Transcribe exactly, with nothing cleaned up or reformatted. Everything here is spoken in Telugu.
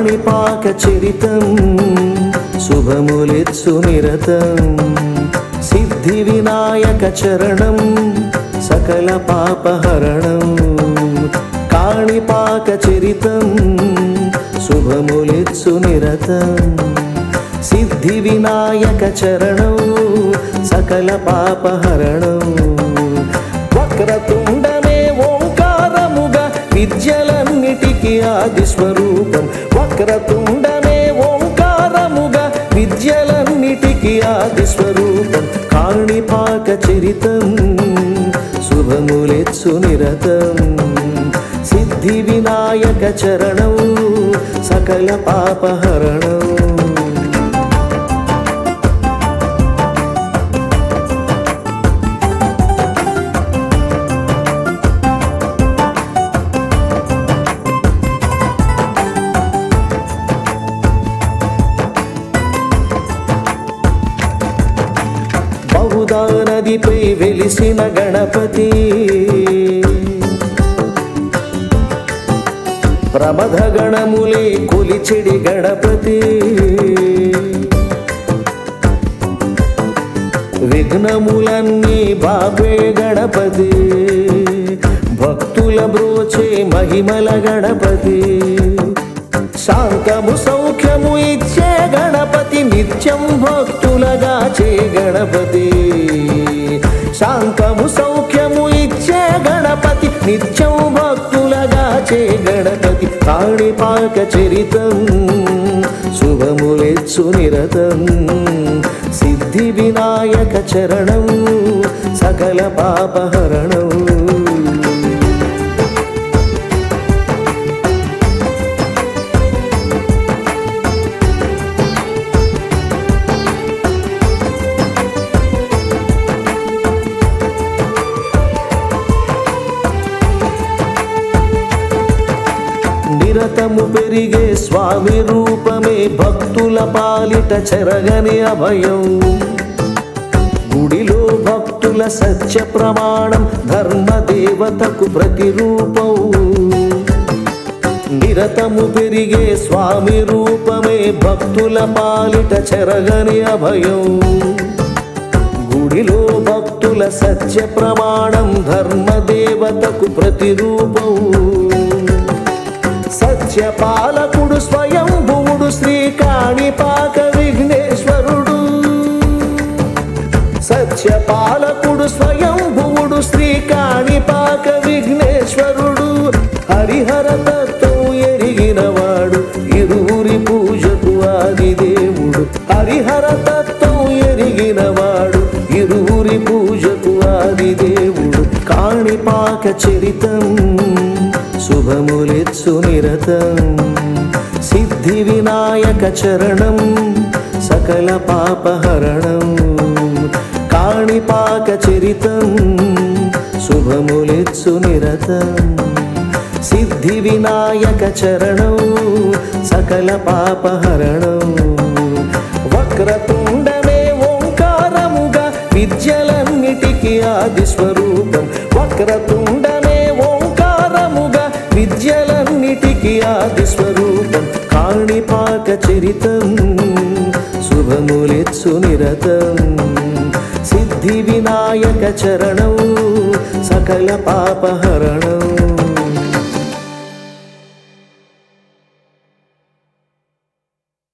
కాణిపాక చరితం శుభములిత్సు నిరతం సిద్ధి వినాయక చరణం సకల పాపహరణం కాణిపాక చరితం శుభములిత్సు నిరతం సిద్ధి వినాయక చరణం సకల పాపహరణం వక్రతుండమే ఓంకారముగా విద్యలన్నిటికీ ఆది స్వరూపం వక్రతుండమే ఓంకారముగా విద్యలన్నిటికీ ఆది స్వరూపం కాణిపాక చరితం శుభములిత్సు నిరతం సిద్ధి వినాయక చరణం సకల పాపహరణం బహుదా నదిపై వెలిసిన గణపతి ప్రమథ గణములే కొలిచెడి గణపతి విఘ్నములన్నీ బాపే గణపతి భక్తుల బ్రోచే మహిమల గణపతి శాంతము సౌఖ్యము ఇచ్చే గణపతి నిత్యం భక్తులగాచే గణపతి శాంతము సౌఖ్యము ఇచ్చే గణపతి నిత్యం భక్తులగాచే గణపతి కాణిపాక చరితం శుభములిత్సు నిరతం సిద్ధి వినాయక చరణం సకల పాపహరణం నిరతము పెరిగే స్వామి రూపమే భక్తుల పాలిట చెరగని అభయం గుడిలో భక్తుల సత్య ప్రమాణం ధర్మ దేవతకు ప్రతిరూపం నిరతము పెరిగే స్వామి రూపమే భక్తుల పాలిట చెరగని అభయం గుడిలో భక్తుల సత్య ప్రమాణం ధర్మ దేవతకు ప్రతిరూపం సత్యపాలకుడు స్వయంభువుడు శ్రీ కాణిపాక విఘ్నేశ్వరుడు సత్యపాలకుడు స్వయంభువుడు శ్రీ కాణిపాక విఘ్నేశ్వరుడు హరిహర తత్వం ఎరిగినవాడు ఇరువురి పూజకు ఆది దేవుడు హరిహర తత్వం ఎరిగినవాడు ఇరువురి పూజకు ఆది దేవుడు కాణిపాక చరితం శుభములిత్సు నిరతం సిద్ధి వినాయక చరణం సకల పాపహరణం కాణిపాక చరితం శుభములిత్సు నిరతం సిద్ధి వినాయక చరణం సకల పాపహరణం వక్రతుండమే ఓంకారముగా విద్యలన్నిటికీ ఆది స్వరూపం వక్రతుండమే ఓంకారముగా విద్యలన్నిటికీ ఆది స్వరూపం కాణిపాక చరితం శుభములిత్సు నిరతం సిద్ధి వినాయక చరణం సకల పాపహరణం